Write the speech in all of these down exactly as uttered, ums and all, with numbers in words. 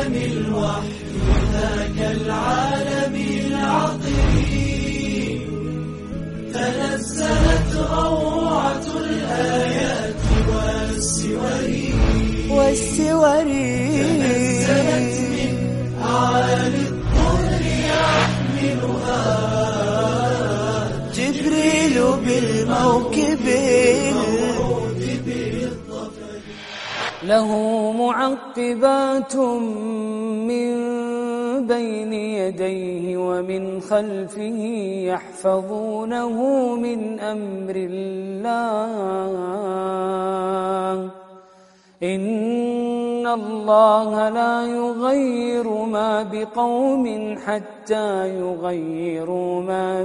عالم الوحي ذاك العالم العظيم تنزلت روعة الآيات والسور والسور تنزلت من أعالي الطر يحملها جبريل بالموكب له معقبات من بين يديه ومن خلفه يحفظونه من أمر الله إن الله لا يغير ما بقوم حتى يغيروا ما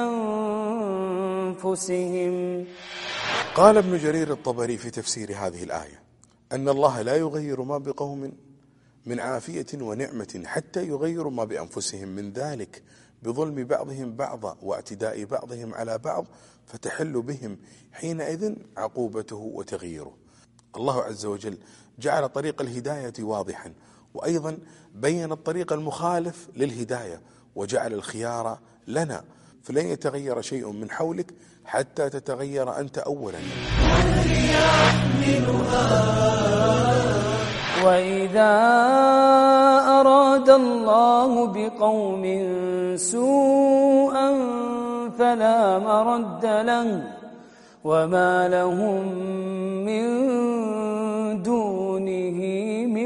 بأنفسهم. قال ابن جرير الطبري في تفسير هذه الآية أن الله لا يغير ما بقوم من عافية ونعمة حتى يغيروا ما بأنفسهم من ذلك بظلم بعضهم بعضا واعتداء بعضهم على بعض فتحل بهم حينئذ عقوبته وتغييره. الله عز وجل جعل طريق الهداية واضحا وأيضا بين الطريق المخالف للهداية وجعل الخيار لنا، فلن يتغير شيء من حولك حتى تتغير أنت أولا. وإذا أراد الله بقوم سوءا فلا مرد له وما لهم من دونه من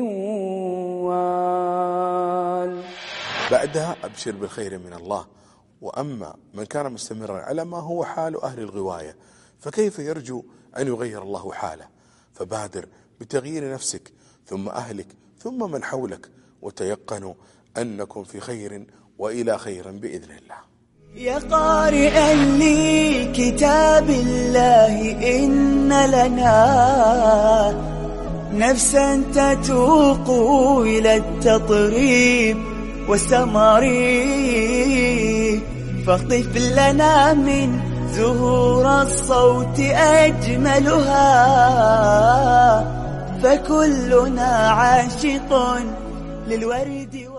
وال. بعدها أبشر بالخير من الله. وأما من كان مستمرا على ما هو حال أهل الغواية فكيف يرجو أن يغير الله حاله؟ فبادر بتغيير نفسك ثم أهلك ثم من حولك وتيقنوا أنكم في خير وإلى خير بإذن الله. يا قارئا لكتاب الله إن لنا نفسا تتوق إلى التطريب والسمر فاخطف لنا من زهور الصوت أجملها فكلنا عاشق للورد.